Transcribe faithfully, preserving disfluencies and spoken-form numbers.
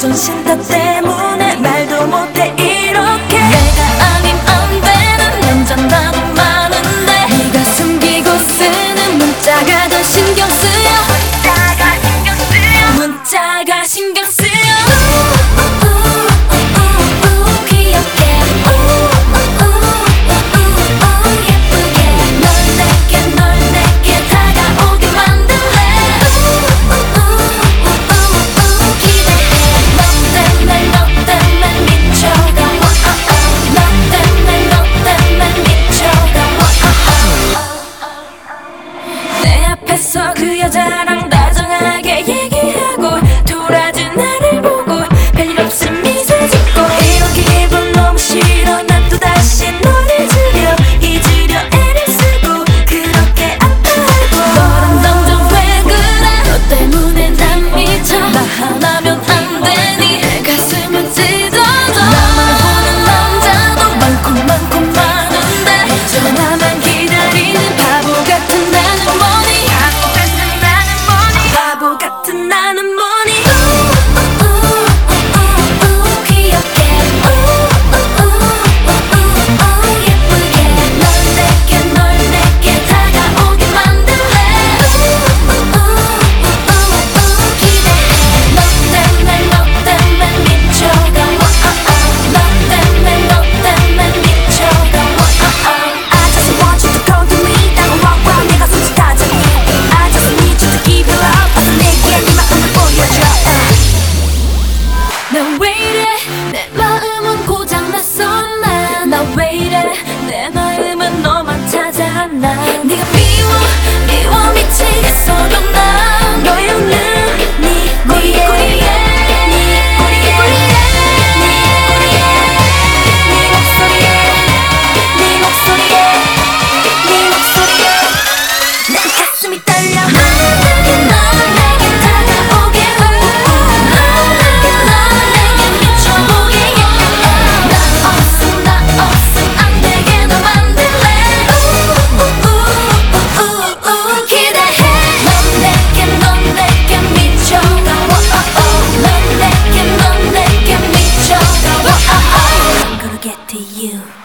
자존심 탓 때문에 말도 못해 이렇게. 내가 아님 안 되는 남잔 나도 많은데 네가 숨기고 쓰는 문자가 더 신경 쓰여. 문자가 신경 쓰여. 문자가 신경 쓰여. 그 여자랑 다정하게 얘기하고 돌아진 나를 보고 별일 없음 미소 짓고 이런 기분 너무 싫어. 난 또다시 널 잊으려 잊으려 애를 쓰고 그렇게 아파하고. 너랑 점점 왜 그래. 너 때문에 난 미쳐. 나 하나면 안 되니 내 가슴은 찢어져. 나만 보는 남자도 많고 많고 많은데 저 나만 기다리는 바보 같은 나는 뭐니. 바보 같은 나는 뭐니. 난 왜 이래 내 마음은 고장났어. 나 나 왜 이래 내 마음은 너만 찾아. 나 네가 미워 미워 미치겠어도 난 너의 웃는 네 꼬리에 꼬리에 네 꼬리에 꼬리에 네 꼬리에 네 목소리에 네 목소리에 네 목소리에 내 가슴이 떨려. Get to you.